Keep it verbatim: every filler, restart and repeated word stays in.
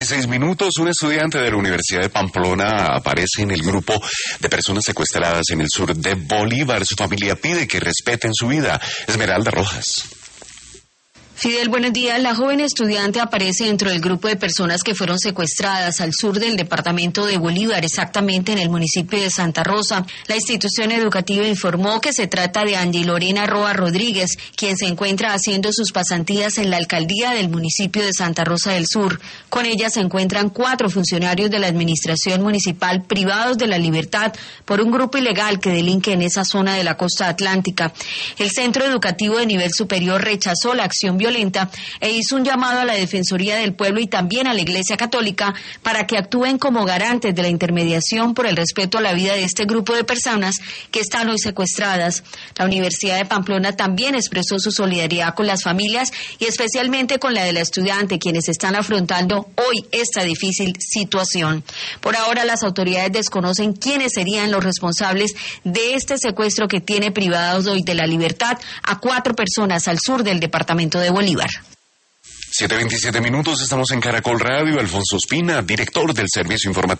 Seis minutos, un estudiante de la Universidad de Pamplona aparece en el grupo de personas secuestradas en el sur de Bolívar. Su familia pide que respeten su vida. Esmeralda Rojas. Fidel, buenos días. La joven estudiante aparece dentro del grupo de personas que fueron secuestradas al sur del departamento de Bolívar, exactamente en el municipio de Santa Rosa. La institución educativa informó que se trata de Angie Lorena Roa Rodríguez, quien se encuentra haciendo sus pasantías en la alcaldía del municipio de Santa Rosa del Sur. Con ella se encuentran cuatro funcionarios de la administración municipal privados de la libertad por un grupo ilegal que delinque en esa zona de la costa atlántica. El centro educativo de nivel superior rechazó la acción violenta e hizo un llamado a la Defensoría del Pueblo y también a la Iglesia Católica para que actúen como garantes de la intermediación por el respeto a la vida de este grupo de personas que están hoy secuestradas. La Universidad de Pamplona también expresó su solidaridad con las familias y especialmente con la de la estudiante, quienes están afrontando hoy esta difícil situación. Por ahora, las autoridades desconocen quiénes serían los responsables de este secuestro que tiene privados hoy de la libertad a cuatro personas al sur del departamento de Bolívar. siete veintisiete minutos, estamos en Caracol Radio. Alfonso Espina, director del Servicio Informativo.